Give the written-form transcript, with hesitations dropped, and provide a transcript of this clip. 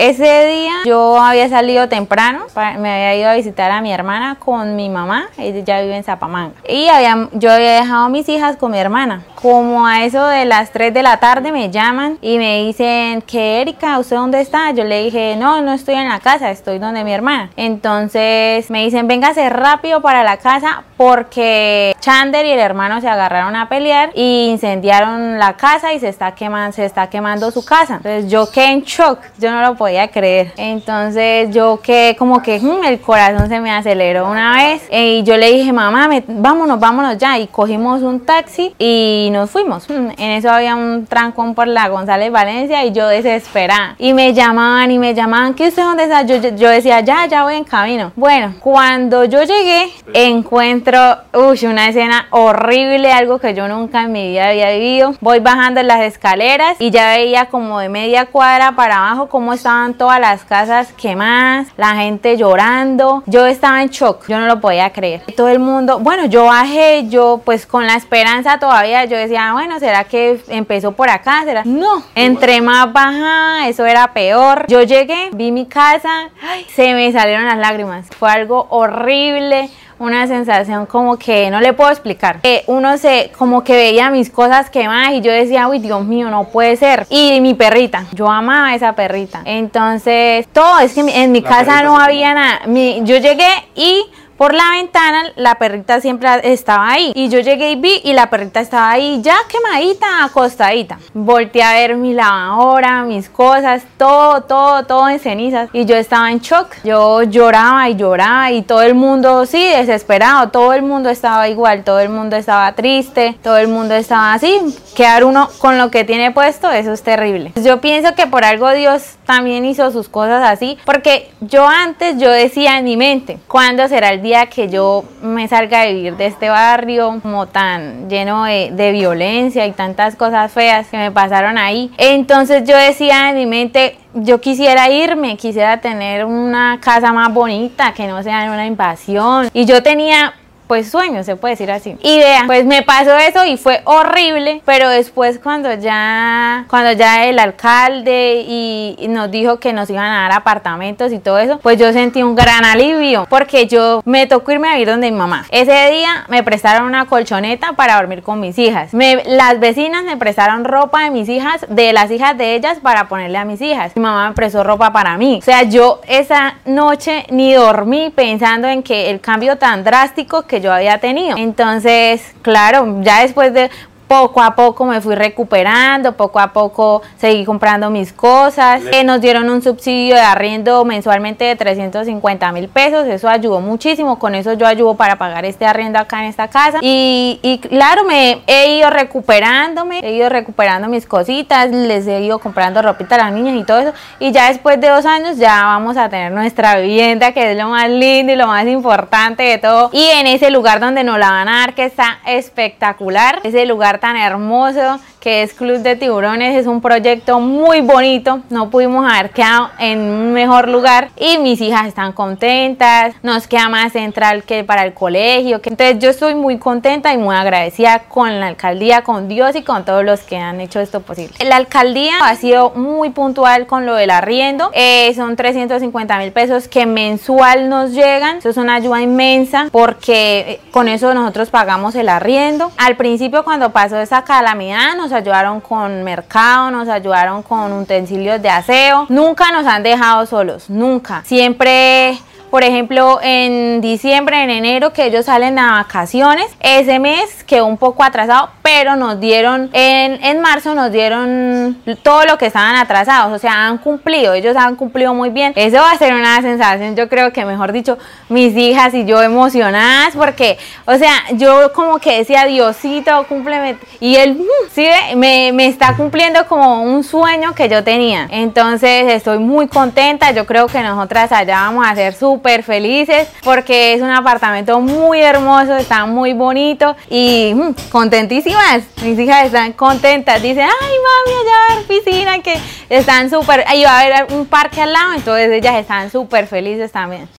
Ese día yo había salido temprano, me había ido a visitar a mi hermana con mi mamá, ella ya vive en Zapamanga, y yo había dejado a mis hijas con mi hermana. Como a eso de las 3 de la tarde me llaman y me dicen que Erika, ¿usted dónde está? Yo le dije, no estoy en la casa, estoy donde mi hermana. Entonces me dicen, véngase rápido para la casa porque Chander y el hermano se agarraron a pelear y incendiaron la casa y se está quemando su casa. Entonces yo quedé en shock, yo no lo podía creer. Entonces yo quedé como que el corazón se me aceleró una vez y yo le dije, mamá, vámonos ya, y cogimos un taxi y nos fuimos. En eso había un trancón por la González Valencia y yo desesperada. Y me llamaban, ¿qué usted dónde está? Yo decía, ya voy en camino. Bueno, cuando yo llegué, encuentro una escena horrible, algo que yo nunca en mi vida había vivido. Voy bajando las escaleras y ya veía como de media cuadra para abajo cómo estaban todas las casas quemadas, la gente llorando. Yo estaba en shock, yo no lo podía creer. Todo el mundo, bueno, yo bajé, yo pues con la esperanza todavía, yo decía, bueno, ¿será que empezó por acá? ¿Será? No, entre más bajaba, eso era peor. Yo llegué, vi mi casa, se me salieron las lágrimas. Fue algo horrible, una sensación como que no le puedo explicar. Como que veía mis cosas quemadas y yo decía, uy, Dios mío, no puede ser. Y mi perrita, yo amaba a esa perrita. Entonces, es que en mi casa no había nada. Yo llegué y por la ventana la perrita siempre estaba ahí y yo llegué y vi y la perrita estaba ahí ya quemadita, acostadita. Volteé a ver mi lavadora, mis cosas, todo en cenizas y yo estaba en shock. Yo lloraba y todo el mundo, sí, desesperado, todo el mundo estaba igual, todo el mundo estaba triste, todo el mundo estaba así. Quedar uno con lo que tiene puesto, eso es terrible. Yo pienso que por algo Dios también hizo sus cosas así, porque yo decía en mi mente, ¿cuándo será el día que yo me salga a vivir de este barrio como tan lleno de violencia y tantas cosas feas que me pasaron ahí? Entonces yo decía en mi mente, yo quisiera irme, quisiera tener una casa más bonita, que no sea una invasión, y yo tenía pues sueños, se puede decir así. Y vea, pues me pasó eso y fue horrible, pero después cuando ya el alcalde y nos dijo que nos iban a dar apartamentos y todo eso, pues yo sentí un gran alivio, porque me tocó irme a vivir donde mi mamá. Ese día me prestaron una colchoneta para dormir con mis hijas. Las vecinas me prestaron ropa de mis hijas, de las hijas de ellas, para ponerle a mis hijas. Mi mamá me prestó ropa para mí. O sea, yo esa noche ni dormí pensando en que el cambio tan drástico que yo había tenido. Entonces, claro, ya después de poco a poco me fui recuperando, poco a poco seguí comprando mis cosas. Nos dieron un subsidio de arriendo mensualmente de 350.000 pesos, eso ayudó muchísimo, con eso yo ayudo para pagar este arriendo acá en esta casa. Y claro, me he ido recuperando mis cositas, les he ido comprando ropita a las niñas y todo eso, y ya después de 2 años ya vamos a tener nuestra vivienda, que es lo más lindo y lo más importante de todo, y en ese lugar donde nos la van a dar, que está espectacular, ese lugar tan hermoso que es Club de Tiburones. Es un proyecto muy bonito, no pudimos haber quedado en un mejor lugar y mis hijas están contentas, nos queda más central que para el colegio, entonces yo estoy muy contenta y muy agradecida con la alcaldía, con Dios y con todos los que han hecho esto posible. La alcaldía ha sido muy puntual con lo del arriendo, son 350.000 pesos que mensual nos llegan, eso es una ayuda inmensa porque con eso nosotros pagamos el arriendo. Al principio, cuando pasó esa calamidad, nos ayudaron con mercado, nos ayudaron con utensilios de aseo, nunca nos han dejado solos, nunca, siempre. Por ejemplo, en diciembre, en enero, que ellos salen a vacaciones, ese mes quedó un poco atrasado, pero nos dieron, en marzo nos dieron todo lo que estaban atrasados, o sea, ellos han cumplido muy bien. Eso va a ser una sensación, yo creo que, mejor dicho, mis hijas y yo emocionadas, porque, o sea, yo como que decía, Diosito, cúmpleme, y él, sí, me está cumpliendo como un sueño que yo tenía. Entonces, estoy muy contenta, yo creo que nosotras allá vamos a ser súper felices porque es un apartamento muy hermoso, está muy bonito y contentísimas. Mis hijas están contentas, dicen, ay mami, allá va a haber piscina, que están súper, y va a haber un parque al lado, entonces ellas están súper felices también.